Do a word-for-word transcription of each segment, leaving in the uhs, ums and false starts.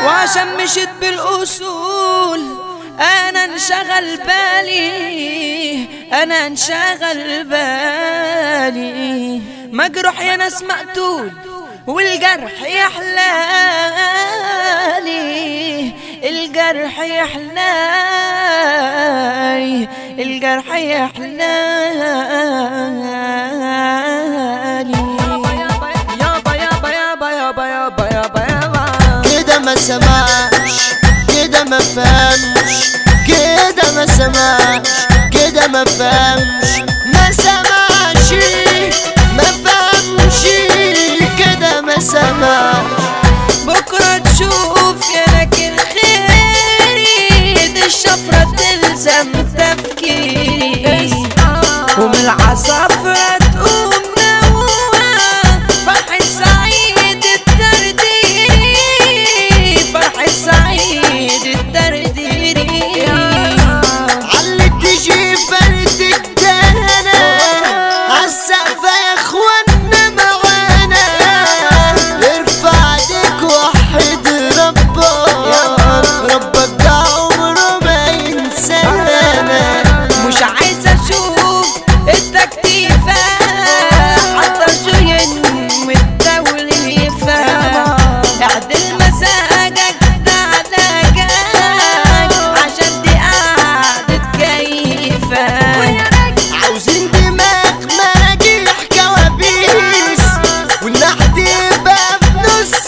وعشان مشيت بالاصول انا انشغل بالي، انا انشغل بالي. مجروح يا ناس مقتول والجرح يحلالي، الجرح يحلالي، الجرح يحلالي. يابا يابا يابا يابا يابا يابا يابا كده ما سمعش، كده ما فهمش، كده ما سمعش، كده ما فهمش، ما سمعش ما فهمش، كده ما سمعش. بكرة تشوف يا لكن خيري، دي الشفرة تلزم تفكيري، ومن العصافرة تقوم نوى فرحة سعيد الدرديري، فرحة سعيد الدرديري. علي تجي فردك دهنا عالسقف يا اخوانا معانا، ارفع ايدك وحد ربك، ربك ده عمره ما ينسانا. مش عايزة اشوف التكتيفة حتى الجين والتوليفة، اعدل مزاجك ده على جاك عشان دي قعدة كيفة. عاوزين دماغ مراجيح كوابيس، والنحت يبقى في نص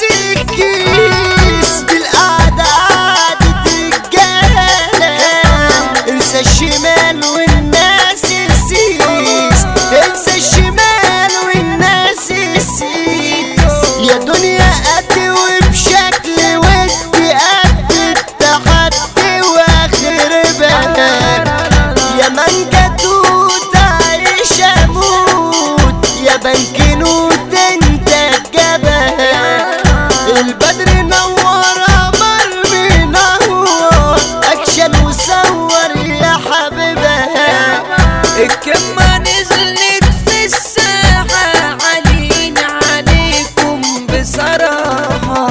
الكيس، دي القعدة قعدة رجالة. انسى الشمال والناس السيس، انسى الشمال والناس السيس. يا دنيا قدي وبشكل ودي قد التحدي واخر بهار، يا منجا توت عيش اموت، يا بنكنوت انت الجبهة. البدر نور قمر منور، اكشن وصور يا حبيبها. الكمة نزلت في الساحة علين عليكم بصراحة،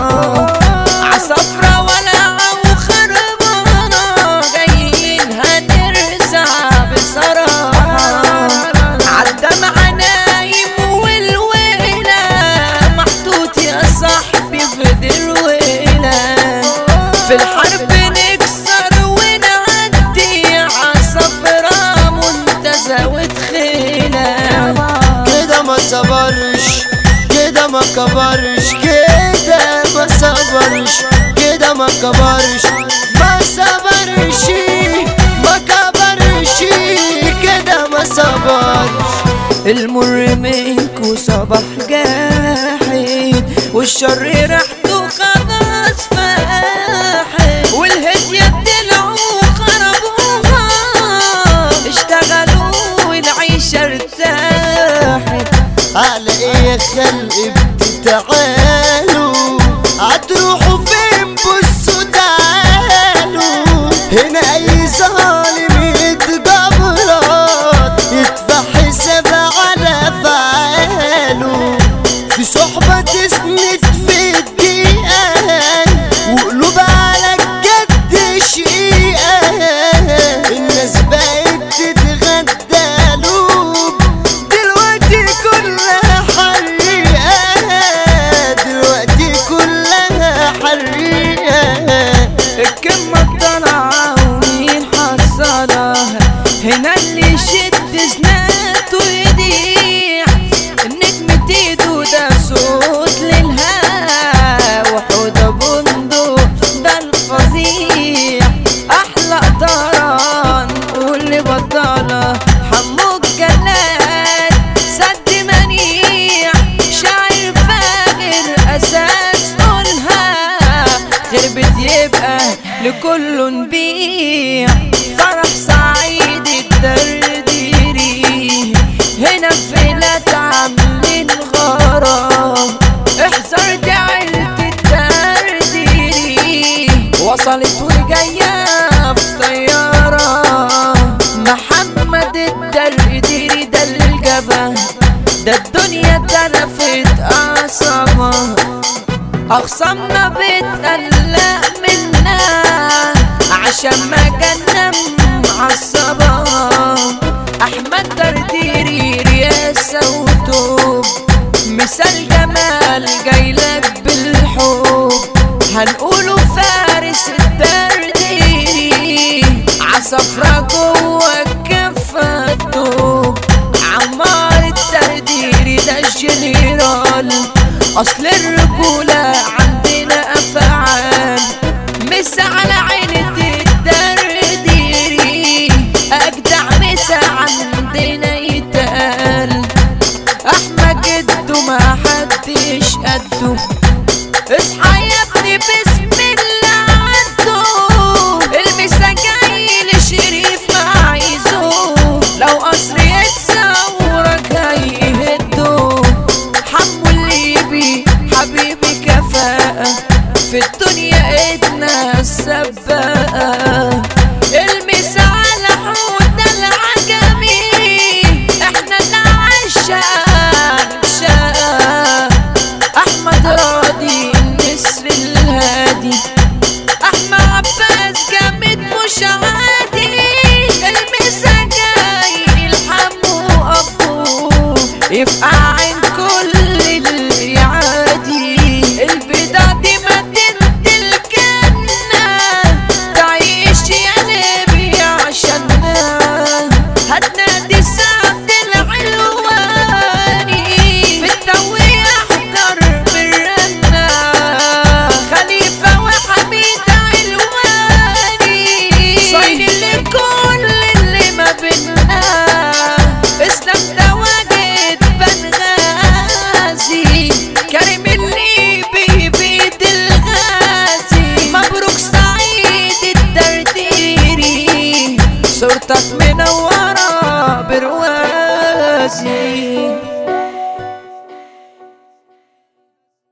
عصفرة ولا أو خربانة جايين هنرزع بصراحة. عالدمع نايم والويلة محطوط يا صاحبي في درويلة، في الحرب نكسر ونعدي عصفرة منتزه وتخيلة. كده ما صبرش، كده ما كبرش، كده ما صبرش، كده ما كبرش، ما صبرش ما كبرش، كده ما صبرش. المر منكو صباح جاحد، والشر ريحته خلاص فاحت، والهدية طلعوا خربوها، اشتغلوا والعيشة ارتاحت. على ايه يا خلق بتتعالوا، هتروحوا فين بصوا تعالوا، هنا اي ظالم يتجبرات يدفع حساب على فعاله. في صحبة تسند في الدقيقة، وقلوب على الجد شقيقة، الناس بقت تتغدى قلوب، دلوقتي كلها حريقة، دلوقتي كلها حريقة. الكمة طالعة ومين حصلها، هنا اللي يشد زناته يضيع، النجم تيدو ده صوت للهوا، وحودة بندق ده الفظيع، أحلى قطران واللي بطالة حمو الجلاد، سد منيع شاعر فاجر أساس قولها، غربت يبقى لكل نبيع، فرح سعيد الدرديري، هنا في لات عاملين غرام، احذر دي عيلة الدرديري، وصلت وجاية في طيارة. محمد الدرديري ده الجبل، ده الدنيا اتلفت قصبة. أخصامنا بتقلق منا عشان مجالنا معصبة. أحمد درديري رياسة وتوب، مثال جمال جايلك بالحب. هنقوله فارس الدرديري عصفرة جوه الكفة الدوب. عمار الدرديري ده الجنرال، أصل الرجولة عندنا أفعال. مسا على عينة الدرديري، أجدع مسا عندنا يتقال. أحمد جدو ما حدش قده، اصحى يا ابني بسم الله عدو. المسا جاي لشريف ما عايزه، لو قصر يتصورك هيهده. حمو الليبي حبيبي كفاءة، في الدنيا ايدنا السباقة. المسا على حوض العجمي، احنا نعشق شقة. احمد راضي النسر الهادي، احمد عباس جامد مش عادي. المسا جاي الحمو ابوه، يبقى عين كل اللي يعادي. البيضة دي مدينة الجنة، تعيش يا نبي عشاننا. هتنادي سعد العلواني، في التوي احضر بالرنة. خليفة وحميد علواني، صين لكل اللي ما بينا. اسلام تواجد بنغازي، كريم الليبي بيد الغازي. مبروك سعيد الدرديري، صورتك منورة برواسي.